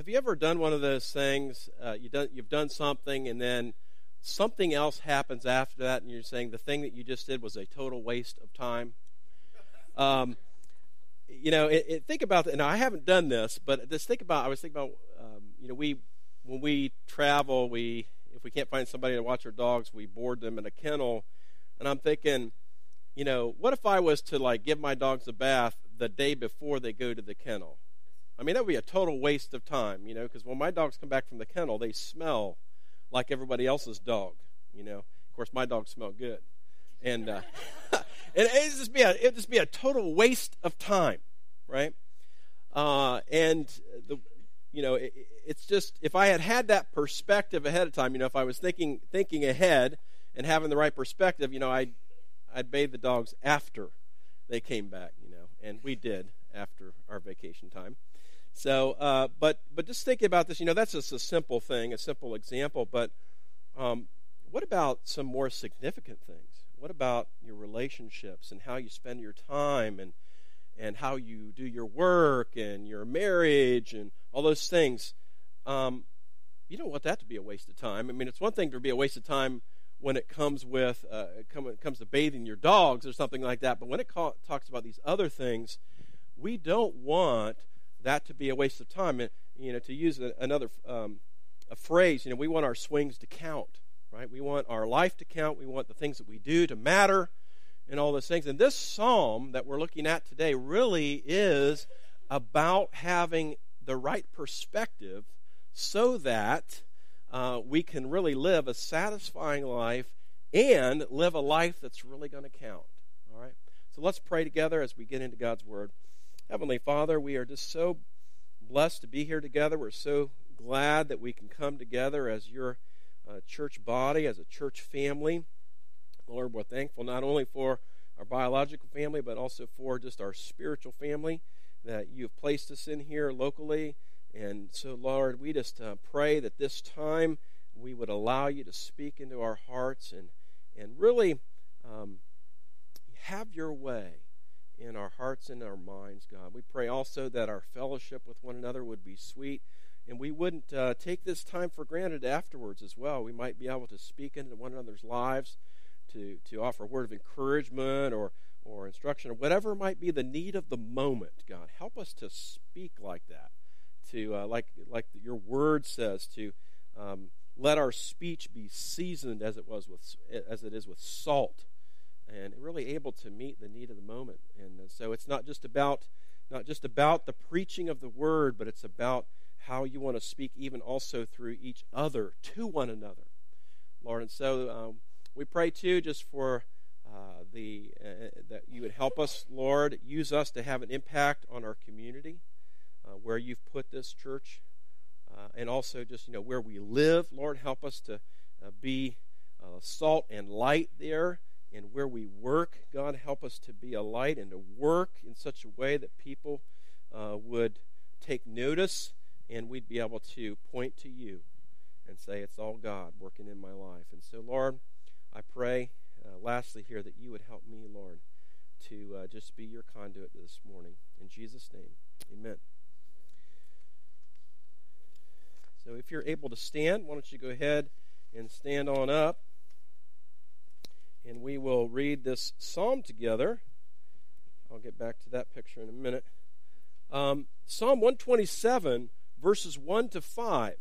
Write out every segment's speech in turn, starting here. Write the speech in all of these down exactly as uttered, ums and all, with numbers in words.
you ever done one of those things? Uh, you done, you've done something, and then something else happens after that, and you're saying the thing that you just did was a total waste of time. Um, you know, it, it, think about that. Now, I haven't done this, but just think about. I was thinking about, um, you know, we when we travel, we if we can't find somebody to watch our dogs, we board them in a kennel, and I'm thinking, you know, what if I was to like give my dogs a bath the day before they go to the kennel? I mean, that would be a total waste of time, you know, because when my dogs come back from the kennel, they smell like everybody else's dog, you know. Of course, my dogs smell good. And uh, and it'd just be a it'd just be a total waste of time, right? Uh, and the you know, it, it's just if I had had that perspective ahead of time, you know, if I was thinking thinking ahead and having the right perspective, you know, I'd I'd bathe the dogs after they came back, you know, and we did after our vacation time. So, uh, but but just thinking about this, you know, that's just a simple thing, a simple example. But um, what about some more significant things? What about your relationships and how you spend your time and and how you do your work and your marriage and all those things? Um, you don't want that to be a waste of time. I mean, it's one thing to be a waste of time when it comes with uh, come, it comes to bathing your dogs or something like that. But when it ca- talks about these other things, we don't want that to be a waste of time. And, you know, to use a, another um, a phrase, you know, we want our swings to count, right? We want our life to count. We want the things that we do to matter and all those things. And this psalm that we're looking at today really is about having the right perspective so that uh, we can really live a satisfying life and live a life that's really going to count, all right? So let's pray together as we get into God's Word. Heavenly Father, we are just so blessed to be here together. We're so glad that we can come together as your uh, church body, as a church family. Lord, we're thankful not only for our biological family, but also for just our spiritual family that you've placed us in here locally. And so, Lord, we just uh, pray that this time we would allow you to speak into our hearts and, and really um, have your way in our hearts and our minds, God. We pray also that our fellowship with one another would be sweet, and we wouldn't uh, take this time for granted afterwards as well. We might be able to speak into one another's lives, to, to offer a word of encouragement or, or instruction, or whatever might be the need of the moment, God. Help us to speak like that, to uh, like like your word says, to um, let our speech be seasoned as it was with as it is with salt, and really able to meet the need of the moment. And so it's not just about not just about the preaching of the word, but it's about how you want to speak even also through each other to one another, Lord. And so um, we pray too just for uh, the uh, that you would help us, Lord, use us to have an impact on our community, uh, where you've put this church, uh, and also just you know where we live, Lord. Help us to uh, be uh, salt and light there. And where we work, God, help us to be a light and to work in such a way that people uh, would take notice and we'd be able to point to you and say, it's all God working in my life. And so, Lord, I pray, uh, lastly here, that you would help me, Lord, to uh, just be your conduit this morning. In Jesus' name, amen. So if you're able to stand, why don't you go ahead and stand on up. And we will read this psalm together. I'll get back to that picture in a minute. Um, Psalm one twenty-seven, verses one to five.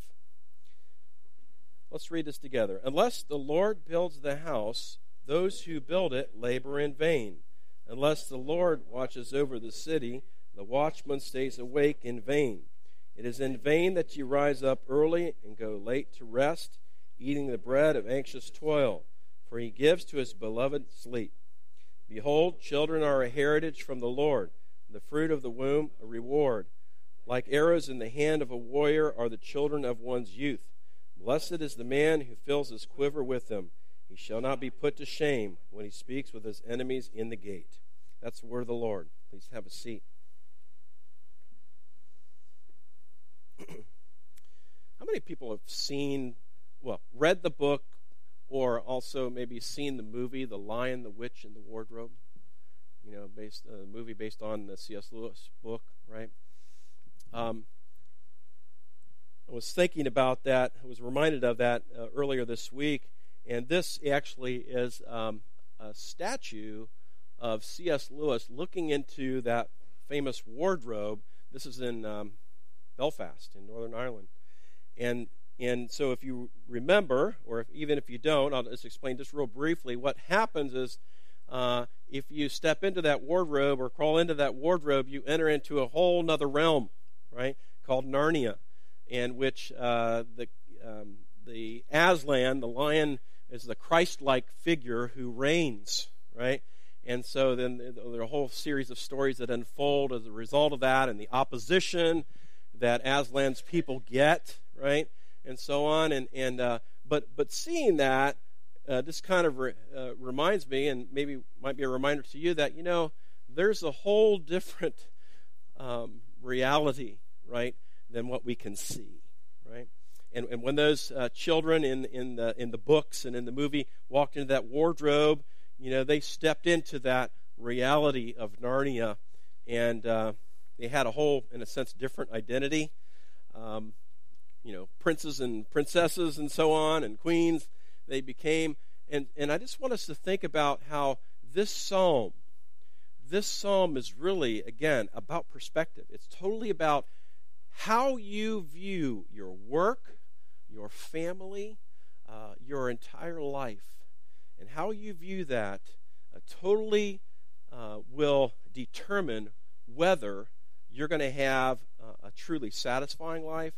Let's read this together. Unless the Lord builds the house, those who build it labor in vain. Unless the Lord watches over the city, the watchman stays awake in vain. It is in vain that you rise up early and go late to rest, eating the bread of anxious toil. For he gives to his beloved sleep. Behold, children are a heritage from the Lord, the fruit of the womb a reward. Like arrows in the hand of a warrior are the children of one's youth. Blessed is the man who fills his quiver with them. He shall not be put to shame when he speaks with his enemies in the gate. That's the word of the Lord. Please have a seat. How many people have seen, well, read the book, or also maybe seen the movie, The Lion, the Witch, and the Wardrobe? You know, based a uh, movie based on the C S Lewis book, right? Um, was thinking about that. I was reminded of that uh, earlier this week. And this actually is um, a statue of C S Lewis looking into that famous wardrobe. This is in um, Belfast, in Northern Ireland. And and so if you remember, or if, even if you don't, I'll just explain just real briefly. What happens is uh, if you step into that wardrobe or crawl into that wardrobe, you enter into a whole other realm, right, called Narnia, in which uh, the um, the Aslan, the lion, is the Christ-like figure who reigns, right? And so then there are a whole series of stories that unfold as a result of that, and the opposition that Aslan's people get, right, and so on. And and uh, but but seeing that, uh, this kind of re, uh, reminds me, and maybe might be a reminder to you, that you know there's a whole different um, reality, right, than what we can see, right? And, and when those uh, children in in the in the books and in the movie walked into that wardrobe, you know, they stepped into that reality of Narnia, and uh, they had a whole, in a sense, different identity. Um, you know, princes and princesses and so on, and queens, they became. And, and I just want us to think about how this psalm, this psalm is really, again, about perspective. It's totally about how you view your work, your family, uh, your entire life. And how you view that uh, totally uh, will determine whether you're going to have uh, a truly satisfying life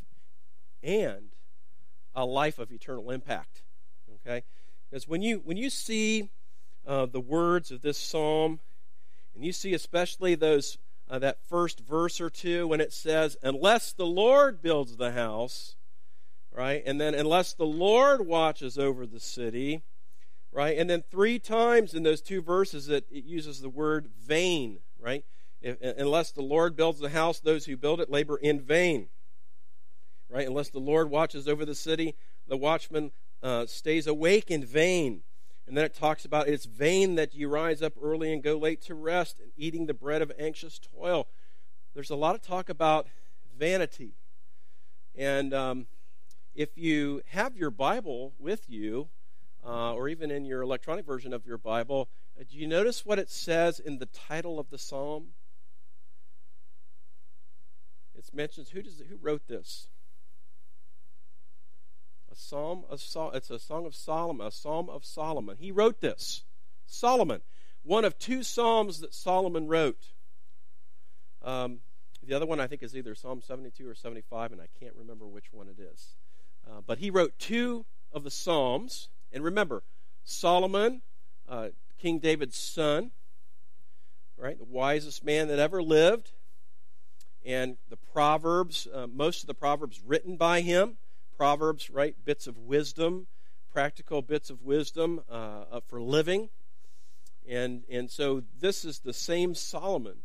and a life of eternal impact. Okay? Because when you when you see uh, the words of this psalm, and you see especially those uh, that first verse or two when it says, "Unless the Lord builds the house," right, and then "Unless the Lord watches over the city." Right, and then three times in those two verses it, it uses the word vain, right? If, unless the Lord builds the house, those who build it labor in vain. Right, unless the Lord watches over the city, the watchman uh, stays awake in vain. And then it talks about it's vain that you rise up early and go late to rest, and eating the bread of anxious toil. There's a lot of talk about vanity. And um, if you have your Bible with you, Uh, or even in your electronic version of your Bible, uh, do you notice what it says in the title of the psalm? It mentions who does who wrote this? A psalm of Sol- it's a song of Solomon, a psalm of Solomon. He wrote this, Solomon, one of two psalms that Solomon wrote. Um, the other one I think is either Psalm seventy-two or seventy-five, and I can't remember which one it is. Uh, but he wrote two of the psalms. And remember, Solomon, uh, King David's son, right, the wisest man that ever lived, and the Proverbs, uh, most of the Proverbs written by him, Proverbs, right, bits of wisdom, practical bits of wisdom uh, for living. And, and so this is the same Solomon.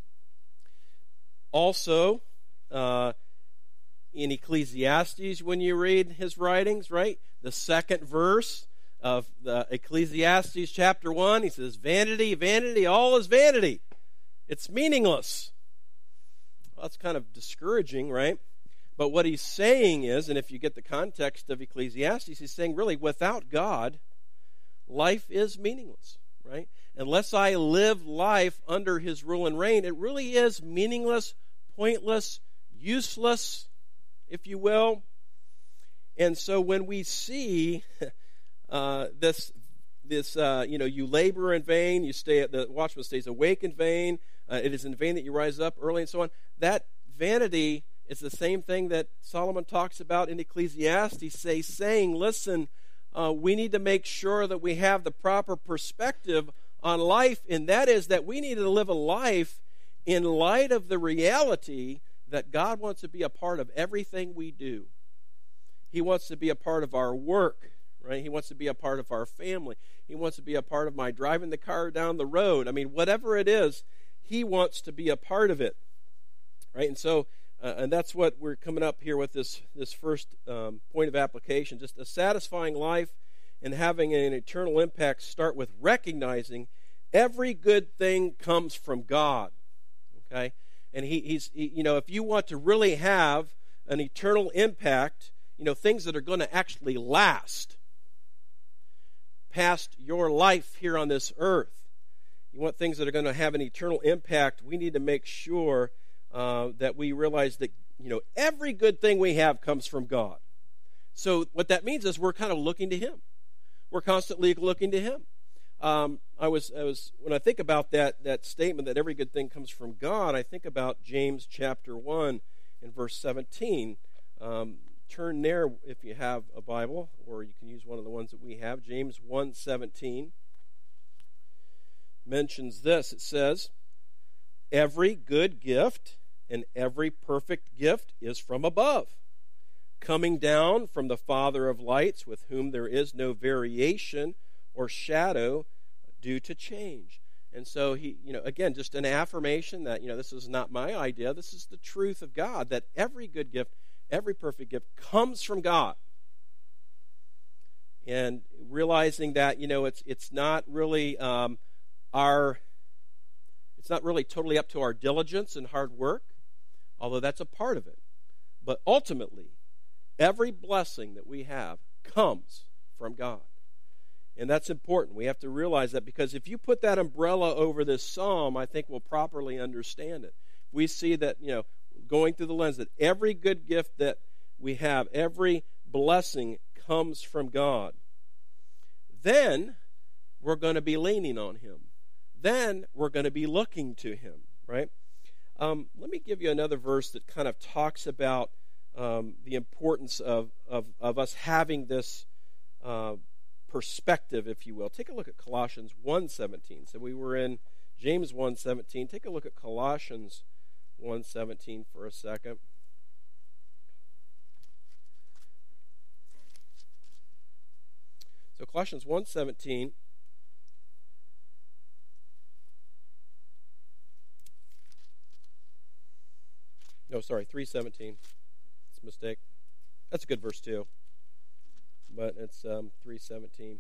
Also, uh, in Ecclesiastes, when you read his writings, right, the second verse of the Ecclesiastes chapter one, he says, "Vanity, vanity, all is vanity. It's meaningless." Well, that's kind of discouraging, right? But what he's saying is, and if you get the context of Ecclesiastes, he's saying, really, without God, life is meaningless, right? Unless I live life under his rule and reign, it really is meaningless, pointless, useless, if you will. And so when we see uh, this, this uh, you know, you labor in vain, you stay at the watchman stays awake in vain, uh, it is in vain that you rise up early, and so on. That vanity is the same thing that Solomon talks about in Ecclesiastes, say, saying, listen, uh, we need to make sure that we have the proper perspective on life, and that is that we need to live a life in light of the reality that God wants to be a part of everything we do. He wants to be a part of our work, right? He wants to be a part of our family. He wants to be a part of my driving the car down the road. I mean, whatever it is, he wants to be a part of it, right? And so, uh, and that's what we're coming up here with this, this first um, point of application. Just a satisfying life and having an eternal impact start with recognizing every good thing comes from God, okay? And he, he's, he, you know, if you want to really have an eternal impact, you know, things that are going to actually last past your life here on this earth. You want things that are going to have an eternal impact. We need to make sure uh, that we realize that, you know, every good thing we have comes from God. So what that means is we're kind of looking to Him. We're constantly looking to Him. Um, I was, I was, when I think about that that statement that every good thing comes from God, I think about James chapter one and verse seventeen. Um, turn there if you have a Bible, or you can use one of the ones that we have. James one seventeen mentions this. It says, "Every good gift and every perfect gift is from above, coming down from the Father of lights, with whom there is no variation or shadow due to change." And so he, you know, again, just an affirmation that, you know, this is not my idea. This is the truth of God, that every good gift, every perfect gift comes from God. And realizing that, you know, it's it's not really um, our, it's not really totally up to our diligence and hard work, although that's a part of it. But ultimately, every blessing that we have comes from God. And that's important. We have to realize that, because if you put that umbrella over this psalm, I think we'll properly understand it. We see that, you know, going through the lens that every good gift that we have, every blessing comes from God. Then we're going to be leaning on Him. Then we're going to be looking to Him, right? Um, let me give you another verse that kind of talks about um, the importance of, of, of us having this uh, perspective, if you will. Take a look at Colossians one seventeen. So we were in James one seventeen. Take a look at Colossians one seventeen for a second. So Colossians one seventeen. No, sorry, three seventeen. It's a mistake. That's a good verse too. But it's um, three seventeen.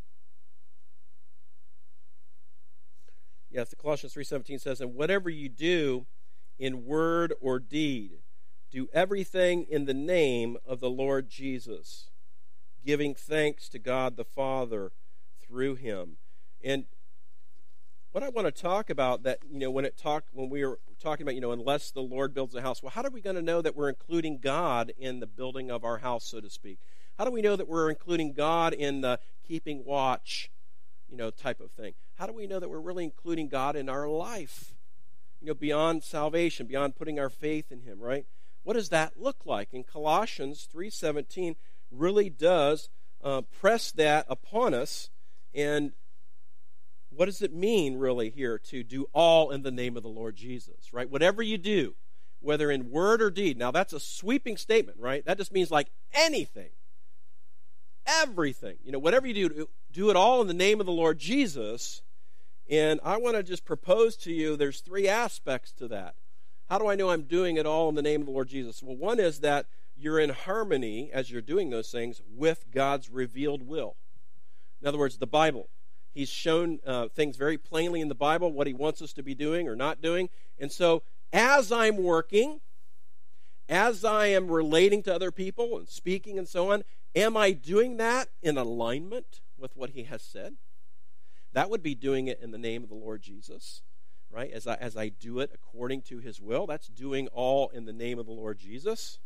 Yes, the Colossians three seventeen says, "And whatever you do in word or deed, do everything in the name of the Lord Jesus, giving thanks to God the Father through Him." And what I want to talk about, that, you know, when it talk when we were talking about, you know, unless the Lord builds a house, well, how are we going to know that we're including God in the building of our house, so to speak? How do we know that we're including God in the keeping watch, you know, type of thing? How do we know that we're really including God in our life, you know, beyond salvation, beyond putting our faith in Him, right? What does that look like? And Colossians three seventeen really does uh, press that upon us. And what does it mean, really, here to do all in the name of the Lord Jesus, right? Whatever you do, whether in word or deed. Now, that's a sweeping statement, right? That just means like anything. Everything. You know, whatever you do, do it all in the name of the Lord Jesus. And I want to just propose to you, there's three aspects to that. How do I know I'm doing it all in the name of the Lord Jesus? Well, one is that you're in harmony as you're doing those things with God's revealed will. In other words, the Bible. He's shown uh, things very plainly in the Bible, what He wants us to be doing or not doing. And so as I'm working, as I am relating to other people and speaking and so on, am I doing that in alignment with what He has said? That would be doing it in the name of the Lord Jesus, right? As I, as I do it according to His will, that's doing all in the name of the Lord Jesus.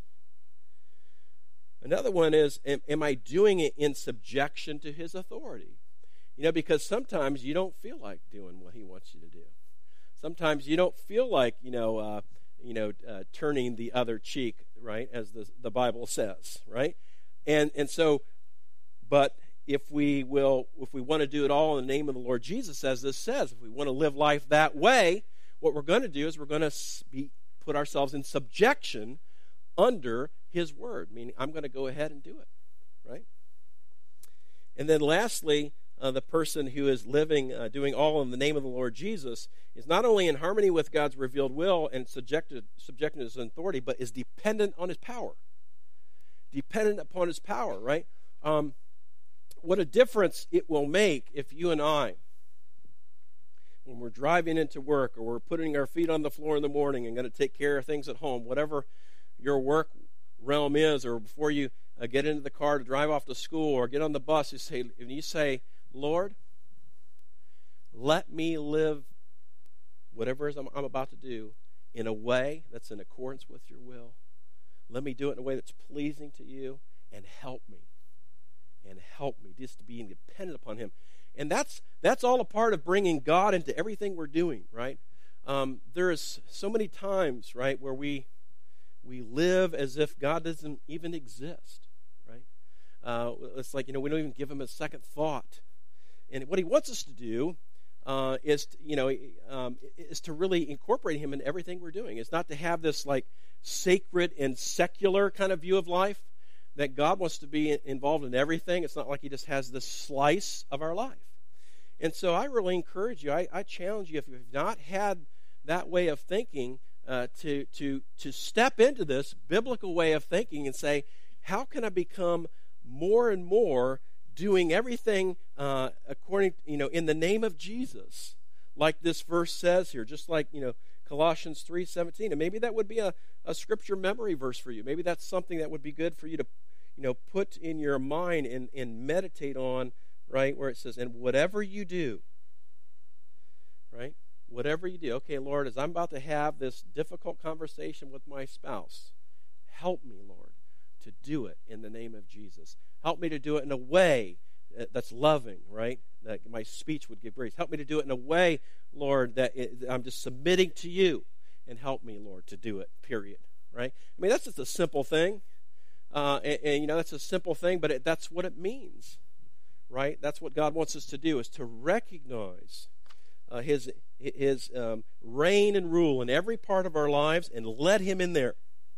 Another one is, am, am I doing it in subjection to His authority? You know, because sometimes you don't feel like doing what He wants you to do. Sometimes you don't feel like, you know, uh, you know, uh, turning the other cheek, right, as the the Bible says, right? And and so, but if we will, if we want to do it all in the name of the Lord Jesus, as this says, if we want to live life that way, what we're going to do is we're going to be, put ourselves in subjection under His word. Meaning, I'm going to go ahead and do it, right? And then lastly, Uh, the person who is living, uh, doing all in the name of the Lord Jesus, is not only in harmony with God's revealed will and subjected, subjected to His authority, but is dependent on His power. Dependent upon His power, right? Um, what a difference it will make if you and I, when we're driving into work or we're putting our feet on the floor in the morning and going to take care of things at home, whatever your work realm is, or before you uh, get into the car to drive off to school or get on the bus, you say, and you say, Lord, let me live whatever it is I'm, I'm about to do in a way that's in accordance with your will. Let me do it in a way that's pleasing to you, and help me. And help me just to be dependent upon him. And that's that's all a part of bringing God into everything we're doing, right? Um, there is so many times, right, where we we live as if God doesn't even exist, right? Uh, it's like, you know, we don't even give him a second thought. And what he wants us to do uh, is, to, you know, um, is to really incorporate him in everything we're doing. It's not to have this like sacred and secular kind of view of life, that God wants to be involved in everything. It's not like he just has this slice of our life. And so I really encourage you, I, I challenge you, if you've not had that way of thinking, uh, to, to, to step into this biblical way of thinking and say, how can I become more and more doing everything uh, according, you know, in the name of Jesus, like this verse says here, just like, you know, Colossians three seventeen. And maybe that would be a, a scripture memory verse for you. Maybe that's something that would be good for you to, you know, put in your mind and, and meditate on, right, where it says, and whatever you do, right, whatever you do, okay, Lord, as I'm about to have this difficult conversation with my spouse, help me, Lord, to do it in the name of Jesus. Help me to do it in a way that's loving, right, that my speech would give grace. Help me to do it in a way, Lord, that it, I'm just submitting to you, and help me, Lord, to do it, period, right? I mean, that's just a simple thing, uh, and, and, you know, that's a simple thing, but it, that's what it means, right? That's what God wants us to do, is to recognize uh, his, his um, reign and rule in every part of our lives and let him in there.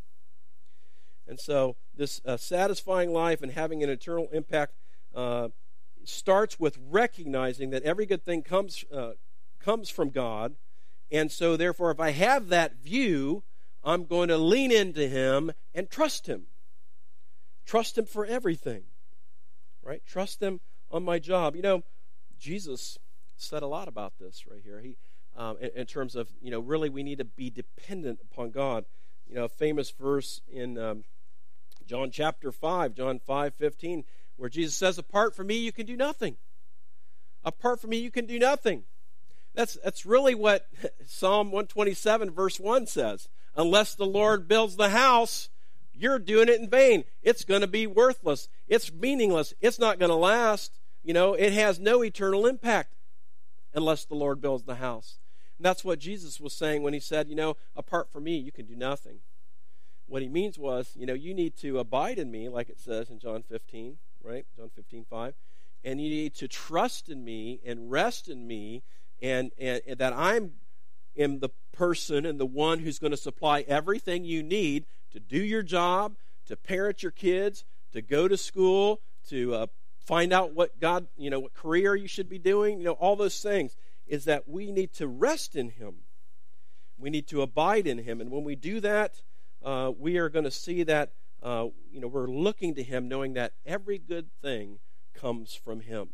And so this uh, satisfying life and having an eternal impact uh, starts with recognizing that every good thing comes uh, comes from God. And so therefore, if I have that view, I'm going to lean into him and trust him. Trust him for everything, right? Trust him on my job. You know, Jesus said a lot about this right here. He, um, in, in terms of, you know, really we need to be dependent upon God. You know, a famous verse in um, John chapter five, John five fifteen, where Jesus says, apart from me, you can do nothing. Apart from me, you can do nothing. That's, that's really what Psalm one twenty-seven, verse one says. Unless the Lord builds the house, you're doing it in vain. It's going to be worthless. It's meaningless. It's not going to last. You know, it has no eternal impact unless the Lord builds the house. And that's what Jesus was saying when he said, you know, apart from me, you can do nothing. What he means was, you know, you need to abide in me, like it says in John fifteen, right? John fifteen five. And you need to trust in me and rest in me, and, and, and that I'm am the person and the one who's going to supply everything you need to do your job, to parent your kids, to go to school, to uh, find out what God, you know, what career you should be doing, you know, all those things, is that we need to rest in him. We need to abide in him. And when we do that, uh, we are going to see that, uh, you know, we're looking to him knowing that every good thing comes from him.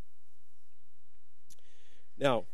Now,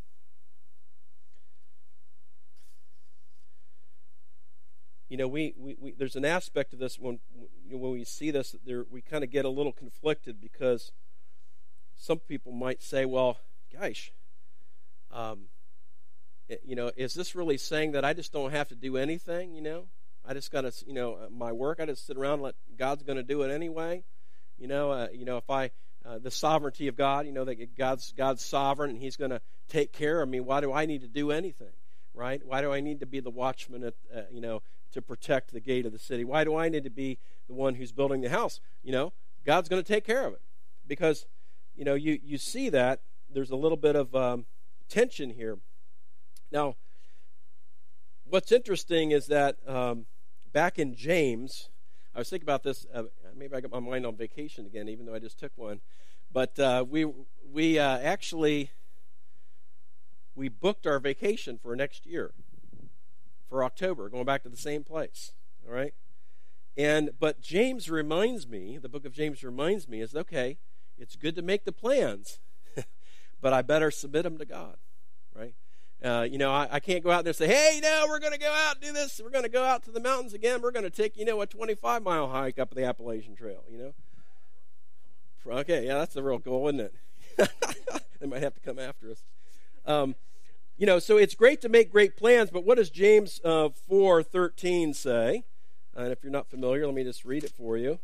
you know, we, we, we there's an aspect of this when you know, when we see this, there we kind of get a little conflicted, because some people might say, well, gosh, um, you know, is this really saying that I just don't have to do anything, you know? I just got to, you know, my work, I just sit around and let God's going to do it anyway? You know, uh, you know, if I, uh, the sovereignty of God, you know, that God's God's sovereign and he's going to take care of me. Why do I need to do anything, right? Why do I need to be the watchman at, uh, you know, to protect the gate of the city? Why do I need to be the one who's building the house? You know, God's going to take care of it. Because, you know, you, you see that there's a little bit of um, tension here. Now, what's interesting is that um, back in James, I was thinking about this, uh, maybe I got my mind on vacation again, even though I just took one. But uh, we we uh, actually, we booked our vacation for next year, for October, going back to the same place, all right? And, but James reminds me, the book of James reminds me, is, okay, it's good to make the plans, but I better submit them to God, right? Uh, you know, I, I can't go out there and say, hey, you know, we're going to go out and do this. We're going to go out to the mountains again. We're going to take, you know, a twenty-five mile hike up the Appalachian Trail, you know. Okay, yeah, that's the real goal, isn't it? They might have to come after us. Um, you know, so it's great to make great plans, but what does James uh, four thirteen say? Uh, and if you're not familiar, let me just read it for you.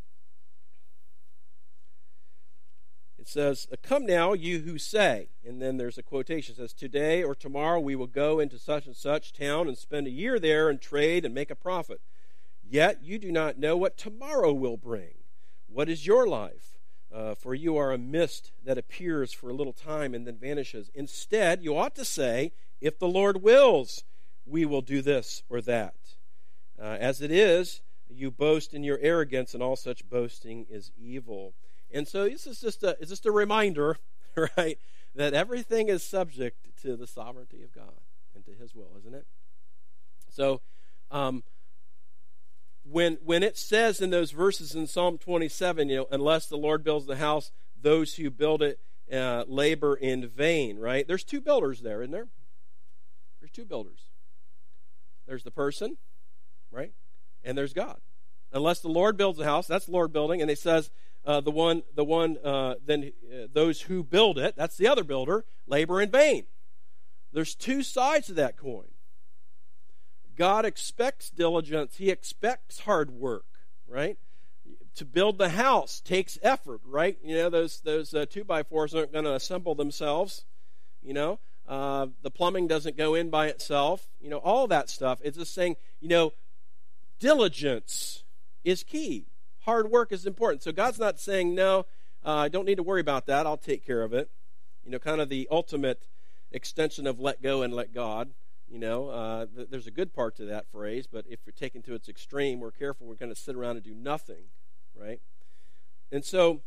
It says, come now, you who say, and then there's a quotation. It says, today or tomorrow we will go into such and such town and spend a year there and trade and make a profit. Yet you do not know what tomorrow will bring. What is your life? Uh, for you are a mist that appears for a little time and then vanishes. Instead, you ought to say, if the Lord wills, we will do this or that. Uh, as it is, you boast in your arrogance, and all such boasting is evil. And so this is just a, it's just a reminder, right, that everything is subject to the sovereignty of God and to His will, isn't it? So um, when when it says in those verses in Psalm twenty-seven, you know, unless the Lord builds the house, those who build it uh, labor in vain, right? There's two builders there, isn't there? There's two builders. There's the person, right? And there's God. Unless the Lord builds the house, that's the Lord building, and it says, Uh, the one, the one, uh, then uh, those who build it, that's the other builder, labor in vain. There's two sides to that coin. God expects diligence. He expects hard work, right? To build the house takes effort, right? You know, those those uh, two by fours aren't going to assemble themselves. You know, uh, the plumbing doesn't go in by itself. You know, all that stuff. It's just saying, you know, diligence is key. Hard work is important. So God's not saying, no, I uh, don't need to worry about that. I'll take care of it. You know, kind of the ultimate extension of let go and let God. You know, uh, th- there's a good part to that phrase, but if you're taken to its extreme, we're careful. We're going to sit around and do nothing, right? And so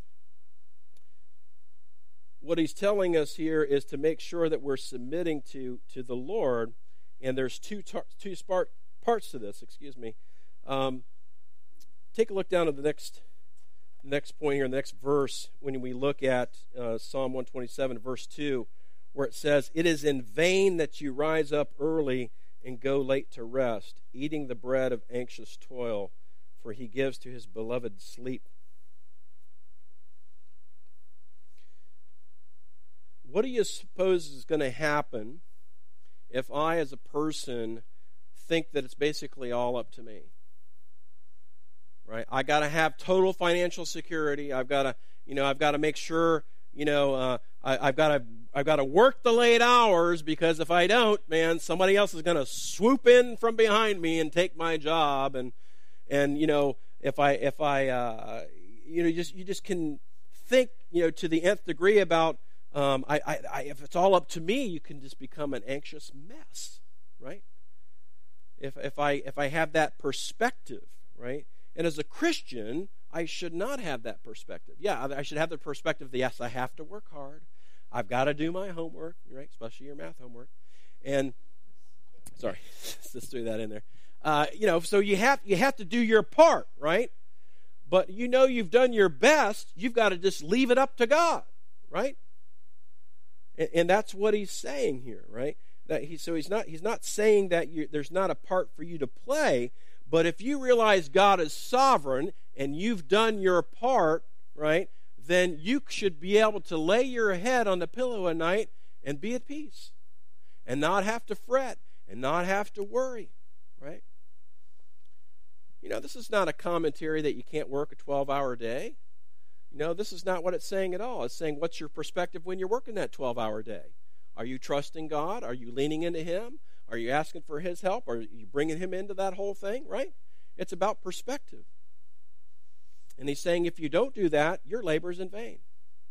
what he's telling us here is to make sure that we're submitting to, to the Lord, and there's two, tar- two spark- parts to this, excuse me. Um, Take a look down at the next next point here, the next verse, when we look at uh, Psalm one twenty-seven, verse two, where it says, it is in vain that you rise up early and go late to rest, eating the bread of anxious toil, for he gives to his beloved sleep. What do you suppose is going to happen if I, as a person, think that it's basically all up to me? Right, I got to have total financial security. I've got to, you know, I've got to make sure, you know, uh, I, I've got to, I've got to work the late hours, because if I don't, man, somebody else is going to swoop in from behind me and take my job. And, and you know, if I, if I, uh, you know, you just you just can think, you know, to the nth degree about, um, I, I, I, if it's all up to me, you can just become an anxious mess, right? If if I if I have that perspective, right? And as a Christian, I should not have that perspective. Yeah, I should have the perspective that, yes, I have to work hard. I've got to do my homework, right? Especially your math homework. And, sorry, just threw that in there. Uh, you know, so you have you have to do your part, right? But you know you've done your best. You've got to just leave it up to God, right? And, and that's what he's saying here, right? That he so he's not he's not saying that you, there's not a part for you to play. But if you realize God is sovereign and you've done your part, right, then you should be able to lay your head on the pillow at night and be at peace and not have to fret and not have to worry, right? You know, this is not a commentary that you can't work a twelve-hour day. You know, this is not what it's saying at all. It's saying, what's your perspective when you're working that twelve-hour day? Are you trusting God? Are you leaning into Him? Are you asking for His help? Are you bringing Him into that whole thing, right? It's about perspective. And he's saying if you don't do that, your labor is in vain.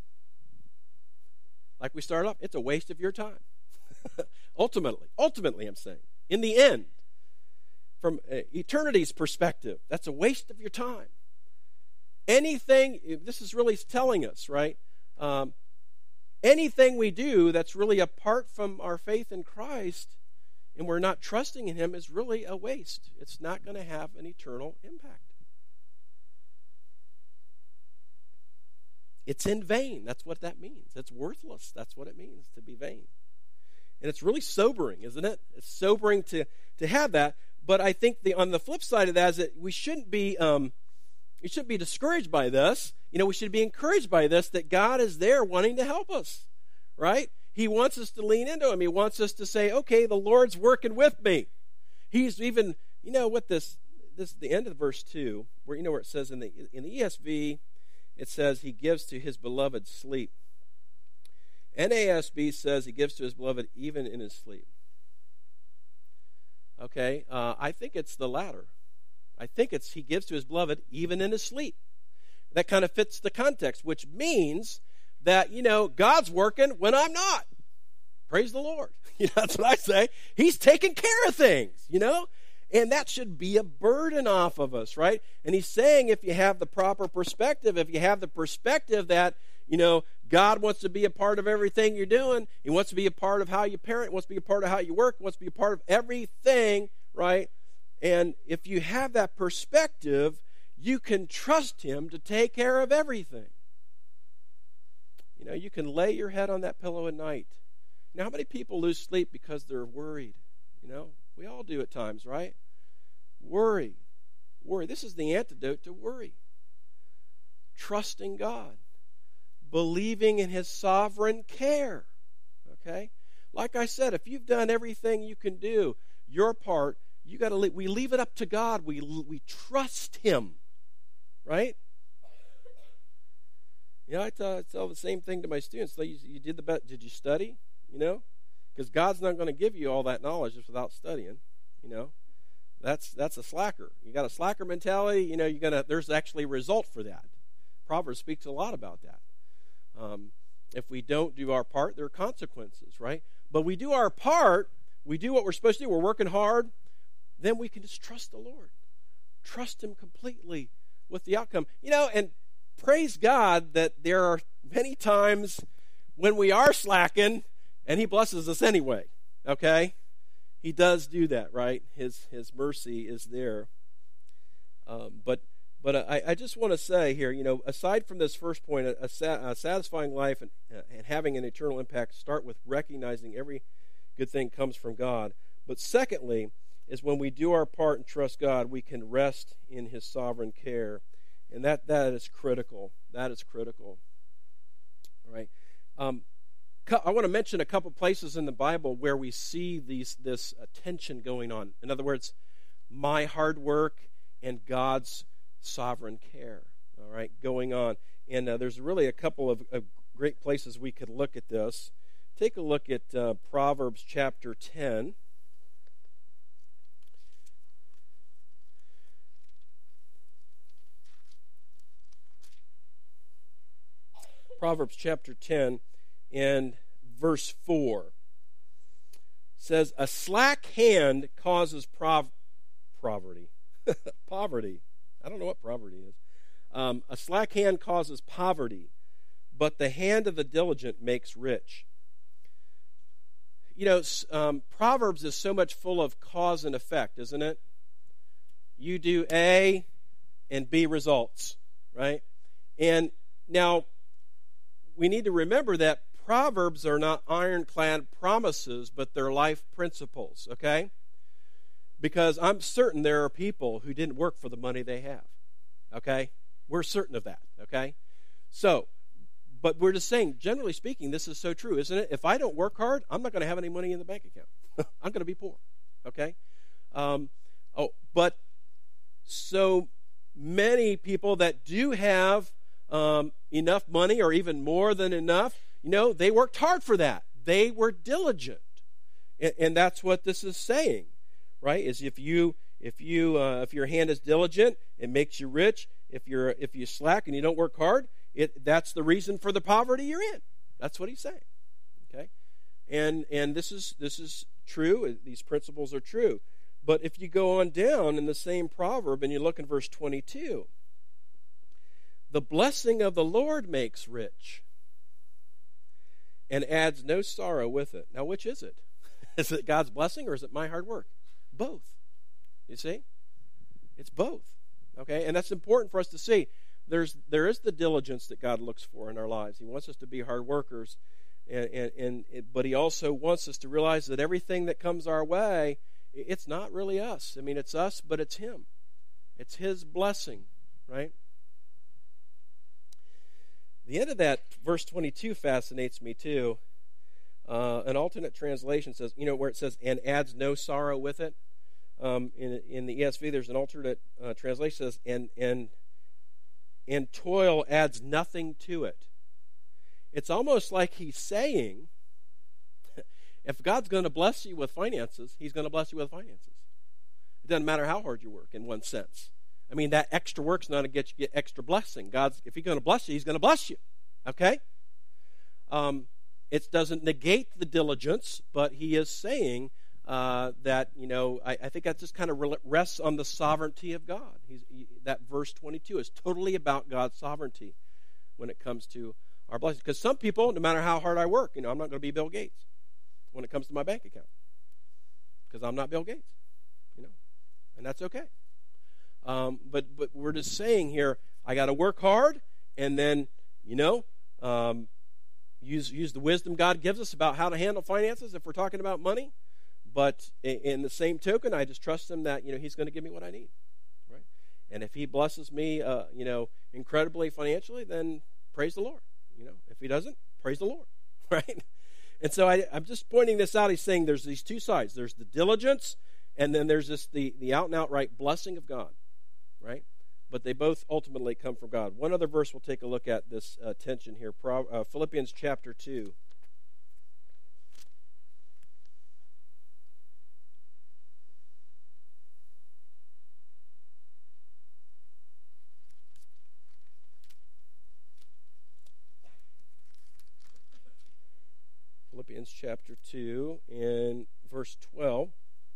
Like we started off, it's a waste of your time. ultimately, ultimately I'm saying, in the end, from eternity's perspective, that's a waste of your time. Anything, this is really telling us, right? Um, anything we do that's really apart from our faith in Christ and we're not trusting in Him is really a waste. It's not going to have an eternal impact. It's in vain. That's what that means. It's worthless. That's what it means to be vain. And it's really sobering, isn't it? It's sobering to, to have that. But I think the on the flip side of that is that we shouldn't be um, we shouldn't be discouraged by this. You know, we should be encouraged by this, that God is there wanting to help us, right? He wants us to lean into him. He wants us to say, okay, the Lord's working with me. He's even, you know what this, this the end of verse two, where you know where it says in the in the E S V, it says he gives to his beloved sleep. N A S B says he gives to his beloved even in his sleep. Okay, uh, I think it's the latter. I think it's he gives to his beloved even in his sleep. That kind of fits the context, which means that, you know, God's working when I'm not. Praise the Lord. You know, that's what I say. He's taking care of things, you know? And that should be a burden off of us, right? And he's saying if you have the proper perspective, if you have the perspective that, you know, God wants to be a part of everything you're doing. He wants to be a part of how you parent, wants to be a part of how you work, wants to be a part of everything, right? And if you have that perspective, you can trust him to take care of everything. You know, you can lay your head on that pillow at night. You know, how many people lose sleep because they're worried? You know, we all do at times, right? Worry. Worry. This is the antidote to worry. Trusting God. Believing in his sovereign care. Okay? Like I said, if you've done everything you can do, your part, you got to leave, we leave it up to God. We we trust him. Right? You know, I tell, I tell the same thing to my students. So you, you did the best. Did you study? You know, because God's not going to give you all that knowledge just without studying. You know, that's that's a slacker. You got a slacker mentality. You know, you're gonna. There's actually a result for that. Proverbs speaks a lot about that. Um, if we don't do our part, there are consequences, right? But we do our part. We do what we're supposed to do. We're working hard. Then we can just trust the Lord. Trust him completely with the outcome. You know, and praise God that there are many times when we are slacking and he blesses us anyway, okay? He does do that, right? His his mercy is there. Um, but but I, I just want to say here, you know, aside from this first point, a, a, sa- a satisfying life and, uh, and having an eternal impact start with recognizing every good thing comes from God. But secondly, is when we do our part and trust God, we can rest in his sovereign care. And that, that is critical. That is critical. All right. Um, I want to mention a couple places in the Bible where we see these this uh, tension going on. In other words, my hard work and God's sovereign care. All right, going on. And uh, there's really a couple of, of great places we could look at this. Take a look at uh, Proverbs chapter ten. Proverbs chapter ten and verse four says, a slack hand causes prov- poverty. Poverty. I don't know what poverty is. Um, a slack hand causes poverty, but the hand of the diligent makes rich. You know, um, Proverbs is so much full of cause and effect, isn't it? You do A and B results, right? And now, we need to remember that Proverbs are not ironclad promises, but they're life principles, okay? Because I'm certain there are people who didn't work for the money they have, okay? We're certain of that, okay? So, but we're just saying, generally speaking, this is so true, isn't it? If I don't work hard, I'm not going to have any money in the bank account. I'm going to be poor, okay? Um, oh, but so many people that do have Um, enough money or even more than enough, you know, they worked hard for that. They were diligent. And, and that's what this is saying, right? Is if you if you uh, if your hand is diligent, it makes you rich. If you're if you slack and you don't work hard, it that's the reason for the poverty you're in. That's what he's saying. Okay? And and this is this is true. These principles are true. But if you go on down in the same proverb and you look in verse twenty-two, the blessing of the Lord makes rich and adds no sorrow with it. Now, which is it? Is it God's blessing or is it my hard work? Both. You see? It's both. Okay? And that's important for us to see. There's there is the diligence that God looks for in our lives. He wants us to be hard workers. And, and, and it, but he also wants us to realize that everything that comes our way, it's not really us. I mean, it's us, but it's him. It's his blessing, right? The end of that, verse twenty-two, fascinates me too. Uh, an alternate translation says, you know, where it says, and adds no sorrow with it. Um, in, in the E S V, there's an alternate uh, translation that says, and, and, and toil adds nothing to it. It's almost like he's saying, if God's going to bless you with finances, he's going to bless you with finances. It doesn't matter how hard you work, in one sense. I mean, that extra work's not going to get you get extra blessing. God's, if he's going to bless you, he's going to bless you. Okay? Um, it doesn't negate the diligence, but he is saying uh, that, you know, I, I think that just kind of rests on the sovereignty of God. He's, he, that verse twenty-two is totally about God's sovereignty when it comes to our blessings. Because some people, no matter how hard I work, you know, I'm not going to be Bill Gates when it comes to my bank account. Because I'm not Bill Gates, you know, and that's okay. Um, but but we're just saying here, I got to work hard, and then, you know, um, use use the wisdom God gives us about how to handle finances if we're talking about money. But in, in the same token, I just trust him that, you know, he's going to give me what I need, right? And if he blesses me, uh, you know, incredibly financially, then praise the Lord. You know, if he doesn't, praise the Lord, right? And so I, I'm just pointing this out. He's saying there's these two sides. There's the diligence, and then there's this the the out and outright blessing of God, right? But they both ultimately come from God. One other verse we'll take a look at this uh, tension here. Pro, uh, Philippians chapter two. Philippians chapter two in verse twelve,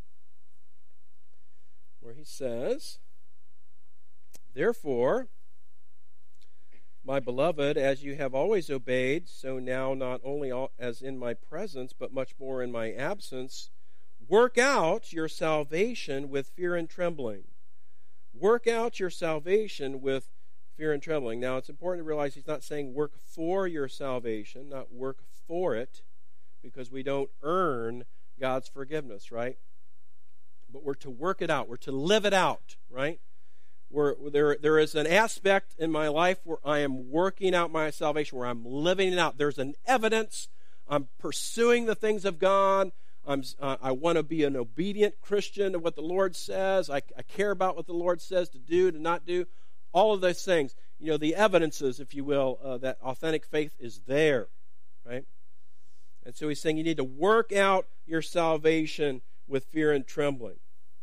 where he says, therefore, my beloved, as you have always obeyed, so now not only as in my presence, but much more in my absence, work out your salvation with fear and trembling. Work out your salvation with fear and trembling. Now, it's important to realize he's not saying work for your salvation, not work for it, because we don't earn God's forgiveness, right? But we're to work it out. We're to live it out, right? We're, there, there is an aspect in my life where I am working out my salvation, where I'm living it out. There's an evidence. I'm pursuing the things of God. I'm, uh, I want to be an obedient Christian to what the Lord says. I, I care about what the Lord says to do, to not do. All of those things. You know, the evidences, if you will, uh, that authentic faith is there, right? And so he's saying you need to work out your salvation with fear and trembling.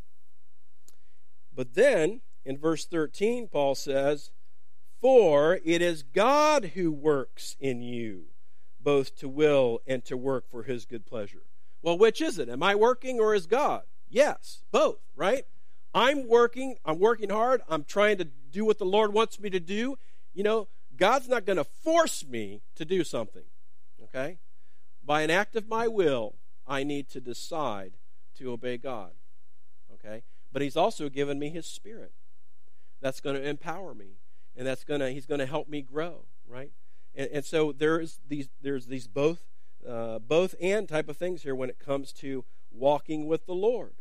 But then, in verse thirteen, Paul says, for it is God who works in you, both to will and to work for his good pleasure. Well, which is it? Am I working or is God? Yes, both, right? I'm working, I'm working hard, I'm trying to do what the Lord wants me to do. You know, God's not going to force me to do something, okay? By an act of my will, I need to decide to obey God, okay? But he's also given me his Spirit. That's going to empower me, and that's going to he's going to help me grow, right? And, and so there's these there's these both uh, both and type of things here when it comes to walking with the Lord.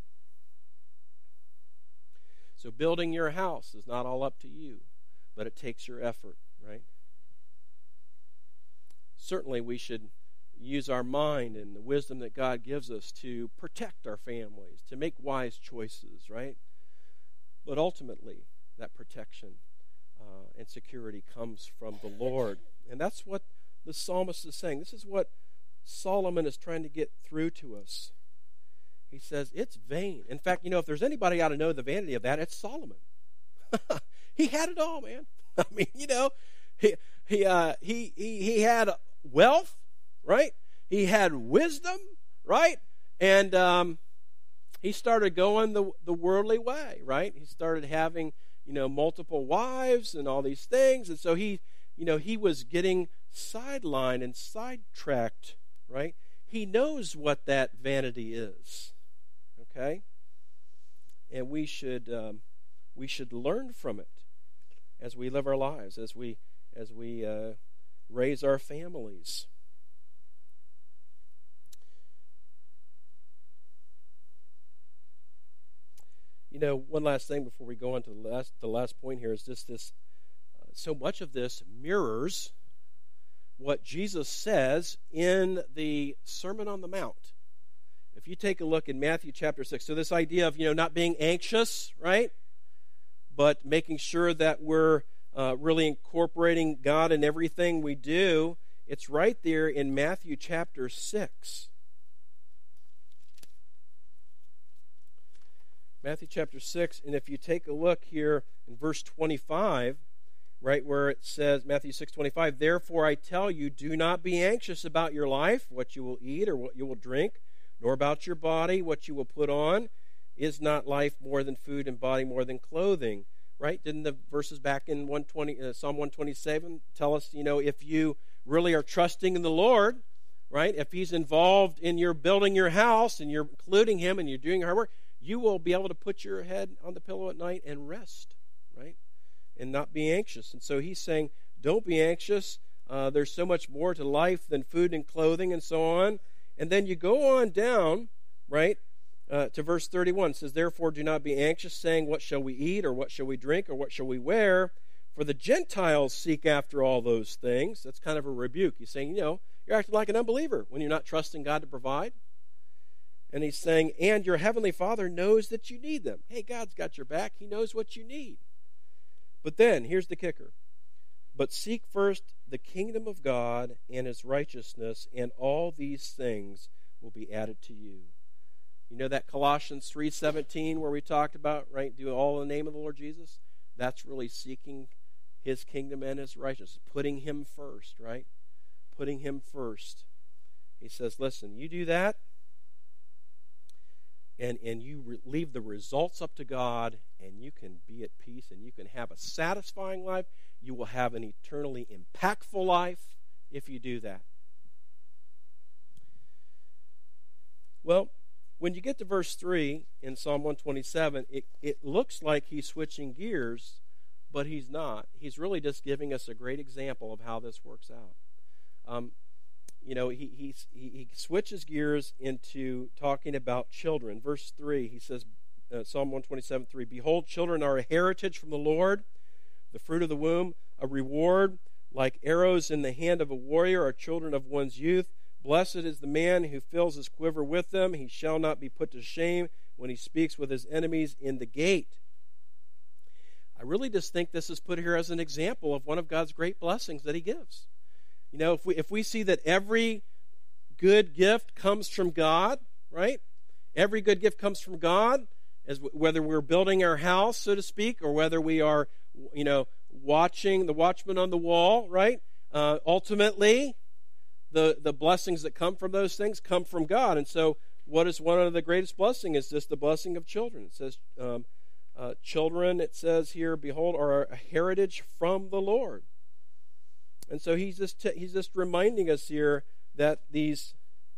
So building your house is not all up to you, but it takes your effort, right? Certainly we should use our mind and the wisdom that God gives us to protect our families, to make wise choices, right? But ultimately, that protection uh, and security comes from the Lord. And that's what the psalmist is saying. This is what Solomon is trying to get through to us. He says, it's vain. In fact, you know, if there's anybody ought to know the vanity of that, it's Solomon. He had it all, man. I mean, you know, he he uh, he, he he had wealth, right? He had wisdom, right? And um, he started going the the worldly way, right? He started having, you know, multiple wives and all these things. And so he, you know, he was getting sidelined and sidetracked, right? He knows what that vanity is, okay? And we should um, we should learn from it as we live our lives, as we as we uh, raise our families. You know, one last thing before we go on to the last, the last point here is just this, uh, so much of this mirrors what Jesus says in the Sermon on the Mount. If you take a look in Matthew chapter six, so this idea of, you know, not being anxious, right? But making sure that we're uh, really incorporating God in everything we do, it's right there in Matthew chapter six. Matthew chapter six, and if you take a look here in verse twenty-five, right where it says, Matthew six twenty-five, therefore I tell you, do not be anxious about your life, what you will eat or what you will drink, nor about your body, what you will put on. Is not life more than food and body more than clothing? Right? Didn't the verses back in one twenty, uh, Psalm one twenty-seven tell us, you know, if you really are trusting in the Lord, right? If He's involved in your building your house and you're including Him and you're doing hard work, you will be able to put your head on the pillow at night and rest, right? And not be anxious. And so He's saying, don't be anxious. Uh, there's so much more to life than food and clothing and so on. And then you go on down, right, uh, to verse thirty-one. It says, therefore do not be anxious, saying, what shall we eat, or what shall we drink, or what shall we wear? For the Gentiles seek after all those things. That's kind of a rebuke. He's saying, you know, you're acting like an unbeliever when you're not trusting God to provide. And He's saying, and your heavenly Father knows that you need them. Hey, God's got your back. He knows what you need. But then, here's the kicker. But seek first the kingdom of God and His righteousness, and all these things will be added to you. You know that Colossians three seventeen where we talked about, right, do all in the name of the Lord Jesus? That's really seeking His kingdom and His righteousness, putting Him first, right? Putting Him first. He says, listen, you do that, and, and you re- leave the results up to God, and you can be at peace, and you can have a satisfying life. You will have an eternally impactful life if you do that. Well, when you get to verse three in Psalm one twenty-seven, it, it looks like he's switching gears, but he's not. He's really just giving us a great example of how this works out. Um, you know, he, he, he switches gears into talking about children. Verse three, he says, uh, Psalm one twenty-seven, three, behold, children are a heritage from the Lord, the fruit of the womb, a reward. Like arrows in the hand of a warrior are children of one's youth. Blessed is the man who fills his quiver with them. He shall not be put to shame when he speaks with his enemies in the gate. I really just think this is put here as an example of one of God's great blessings that He gives. You know, if we if we see that every good gift comes from God, right? Every good gift comes from God, as w- whether we're building our house, so to speak, or whether we are, you know, watching the watchman on the wall, right? Uh, ultimately, the the blessings that come from those things come from God. And so, what is one of the greatest blessings? Is just the blessing of children. It says, um, uh, children, it says here, behold, are a heritage from the Lord. And so he's just t- he's just reminding us here that these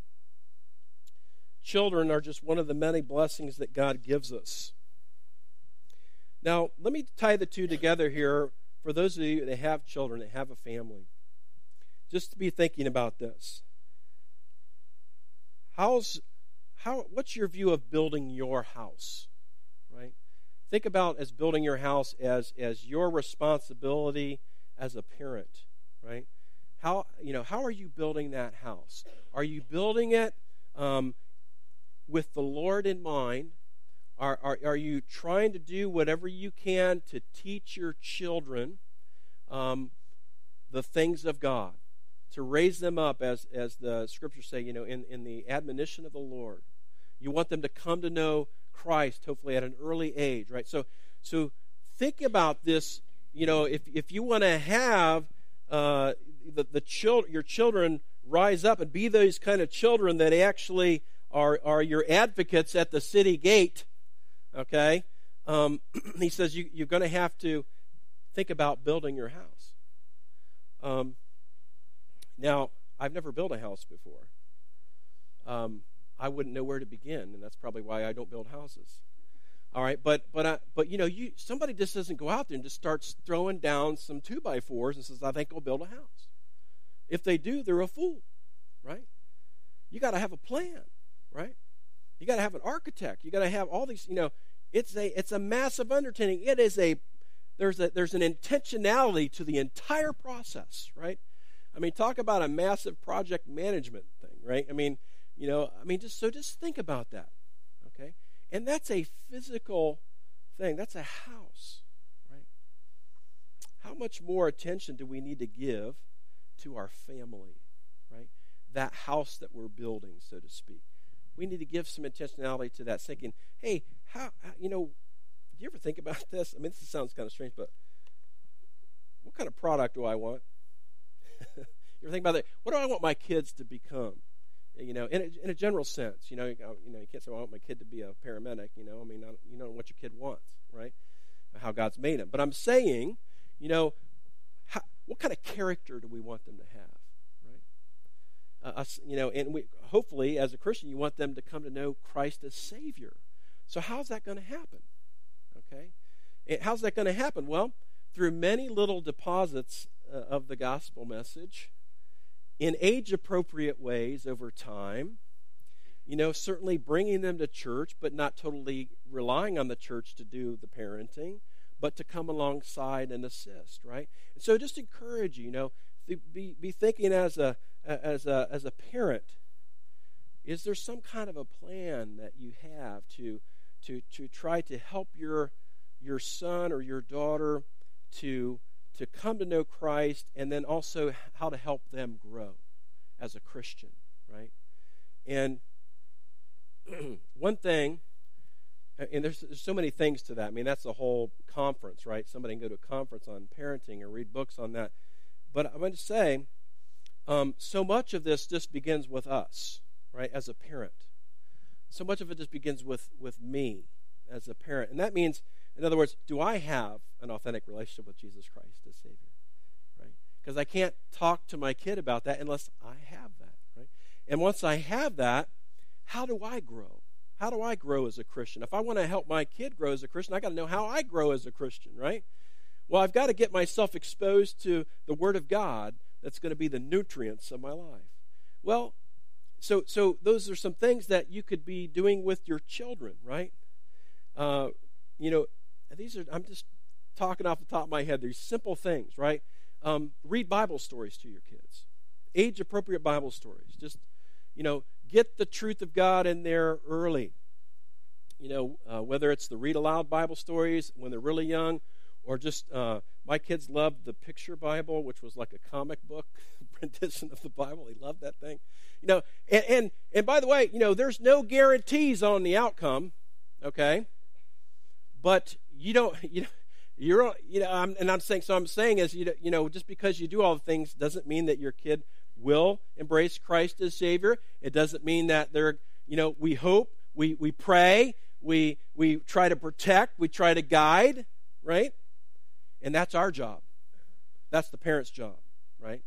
children are just one of the many blessings that God gives us. Now, let me tie the two together here for those of you that have children, that have a family. Just to be thinking about this. How's how what's your view of building your house? Right? Think about as building your house as as your responsibility as a parent, right? How you know how are you building that house? Are you building it um, with the Lord in mind? Are, are are you trying to do whatever you can to teach your children um, the things of God, to raise them up as as the scriptures say, you know, in, in the admonition of the Lord? You want them to come to know Christ, hopefully at an early age, right? So so think about this. You know, if if you want to have uh, the the chil- your children rise up and be those kind of children that actually are are your advocates at the city gate. Okay, um, he says you, you're going to have to think about building your house. Um, now, I've never built a house before. Um, I wouldn't know where to begin, and that's probably why I don't build houses. All right, but but I, but you know, you somebody just doesn't go out there and just starts throwing down some two by fours and says, "I think I'll build a house." If they do, they're a fool, right? You got to have a plan, right? You got to have an architect. You got to have all these, you know, It's a it's a massive undertaking. It is a there's a there's an intentionality to the entire process, right? I mean, talk about a massive project management thing, right? I mean, you know, I mean, just so just think about that, okay? And that's a physical thing. That's a house, right? How much more attention do we need to give to our family, right? That house that we're building, so to speak. We need to give some intentionality to that, thinking, hey, how, how you know, do you ever think about this? I mean, this sounds kind of strange, but what kind of product do I want? You ever think about that? What do I want my kids to become? You know, in a, in a general sense, you know, you, you know, you can't say, well, I want my kid to be a paramedic. You know, I mean, I, you know what your kid wants, right? How God's made him. But I'm saying, you know, how, what kind of character do we want them to have, right? Uh, us, you know, and we hopefully, as a Christian, you want them to come to know Christ as Savior. So how's that going to happen? Okay, and how's that going to happen? Well, through many little deposits uh, of the gospel message, in age-appropriate ways over time, you know, certainly bringing them to church, but not totally relying on the church to do the parenting, but to come alongside and assist, right? And so just encourage you, you know, be, be thinking as a, as a, as a parent, is there some kind of a plan that you have to, to, to try to help your, your son or your daughter to to come to know Christ, and then also how to help them grow as a Christian, right? And one thing, and there's, there's so many things to that. I mean, that's a whole conference, right? Somebody can go to a conference on parenting or read books on that. But I'm going to say, um, so much of this just begins with us, right, as a parent. So much of it just begins with, with me as a parent. And that means, in other words, do I have an authentic relationship with Jesus Christ as Savior? Right? Because I can't talk to my kid about that unless I have that. Right? And once I have that, how do I grow? How do I grow as a Christian? If I want to help my kid grow as a Christian, I got to know how I grow as a Christian, right? Well, I've got to get myself exposed to the Word of God that's going to be the nutrients of my life. Well, so so those are some things that you could be doing with your children, right? Uh, you know, these are, I'm just talking off the top of my head. These simple things, right? Um, read Bible stories to your kids. Age-appropriate Bible stories. Just, you know, get the truth of God in there early. You know, uh, whether it's the read-aloud Bible stories when they're really young, or just, uh, my kids loved the Picture Bible, which was like a comic book rendition of the Bible. They loved that thing. You know, and, and, and by the way, you know, there's no guarantees on the outcome, okay? But you don't, you know, you're, you know, I'm, and I'm saying, so I'm saying is, you know, you know, just because you do all the things doesn't mean that your kid will embrace Christ as Savior. It doesn't mean that they're, you know, we hope, we we pray, we we try to protect, we try to guide, right? And that's our job. That's the parent's job, right?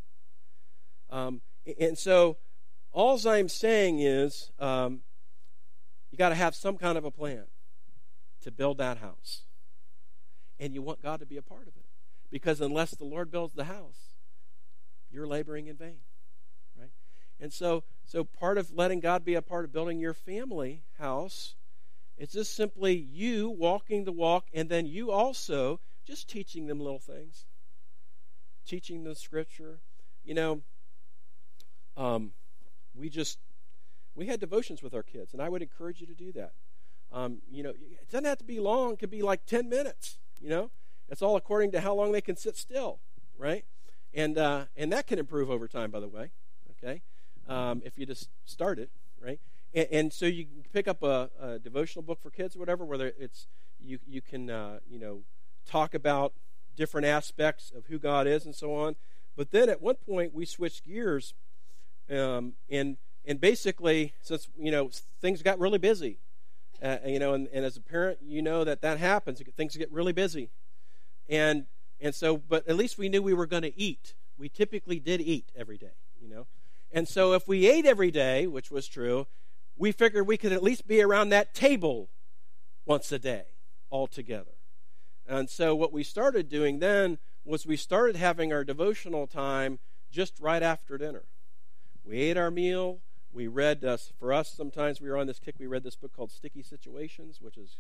Um, and so, all I'm saying is, um, you got to have some kind of a plan to build that house. And you want God to be a part of it. Because unless the Lord builds the house, you're laboring in vain. Right? And so, so part of letting God be a part of building your family house is just simply you walking the walk, and then you also just teaching them little things. Teaching the Scripture. You know, um, we just, we had devotions with our kids, and I would encourage you to do that. Um, you know, it doesn't have to be long. It could be like ten minutes, you know. It's all according to how long they can sit still, right? And uh, and that can improve over time, by the way, okay, um, if you just start it, right? And, and so you can pick up a, a devotional book for kids or whatever, whether it's, you, you can, uh, you know, talk about different aspects of who God is and so on. But then at one point we switched gears, um, and and basically, since, you know, things got really busy, Uh, you know, and, and as a parent, you know that that happens. Things get really busy. And and so, but at least we knew we were going to eat. We typically did eat every day, you know. And so if we ate every day, which was true, we figured we could at least be around that table once a day all together. And so what we started doing then was we started having our devotional time just right after dinner. We ate our meal. We read, uh, for us, sometimes we were on this kick, we read this book called Sticky Situations, which is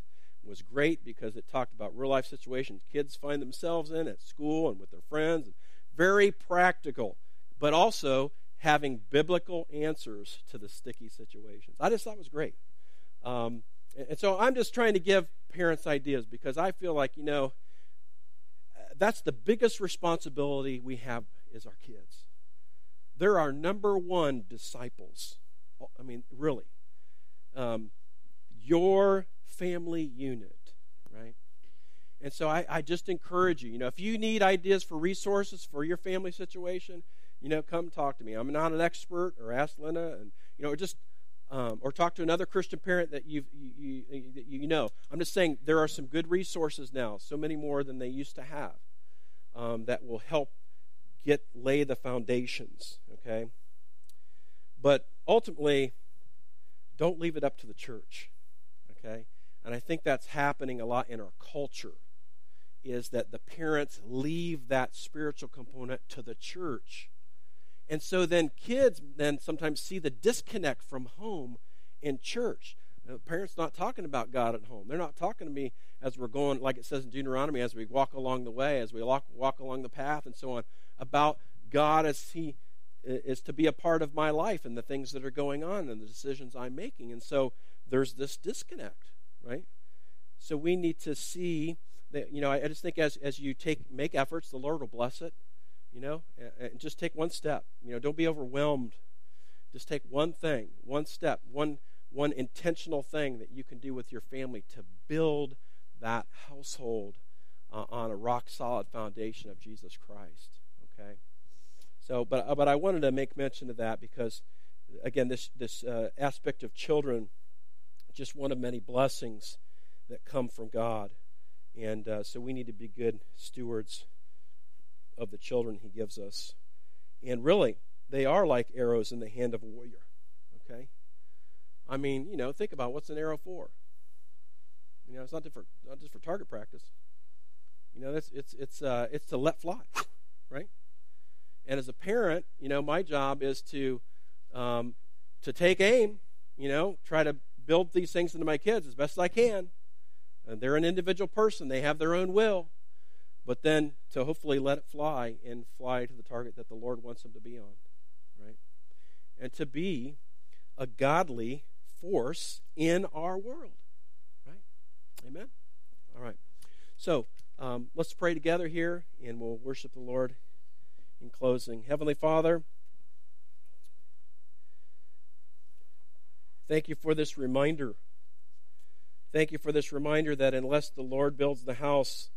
was great because it talked about real life situations kids find themselves in at school and with their friends. Very practical, but also having biblical answers to the sticky situations. I just thought it was great. Um, and, and so I'm just trying to give parents ideas because I feel like, you know, that's the biggest responsibility we have is our kids. They're our number one disciples. I mean, really. Um, your family unit, right? And so I, I just encourage you, you know, if you need ideas for resources for your family situation, you know, come talk to me. I'm not an expert, or ask Lena, and, you know, or just, um, or talk to another Christian parent that you've, you, you, you know. I'm just saying there are some good resources now, so many more than they used to have, um, that will help get, lay the foundations, okay? But ultimately, don't leave it up to the church, okay? And I think that's happening a lot in our culture, is that the parents leave that spiritual component to the church. And so then kids then sometimes see the disconnect from home and church. Now, the parents not talking about God at home. They're not talking to me as we're going, like it says in Deuteronomy, as we walk along the way, as we walk, walk along the path and so on, about God as He is to be a part of my life and the things that are going on and the decisions I'm making. And so there's this disconnect, right? So we need to see that, you know, I, I just think as, as you take make efforts, the Lord will bless it, you know, and, and just take one step. You know, don't be overwhelmed. Just take one thing, one step, one one intentional thing that you can do with your family to build that household uh, on a rock-solid foundation of Jesus Christ, okay? So, but but I wanted to make mention of that because, again, this this uh, aspect of children, just one of many blessings that come from God, and uh, so we need to be good stewards of the children He gives us. And really, they are like arrows in the hand of a warrior. Okay, I mean, you know, think about what's an arrow for. You know, it's not just for not just for target practice. You know, it's it's it's uh, it's to let fly, right? And as a parent, you know, my job is to um, to take aim, you know, try to build these things into my kids as best as I can. And they're an individual person. They have their own will. But then to hopefully let it fly and fly to the target that the Lord wants them to be on, right? And to be a godly force in our world, right? Amen? All right. So um, let's pray together here, and we'll worship the Lord. In closing, Heavenly Father, thank you for this reminder. Thank you for this reminder that unless the Lord builds the house,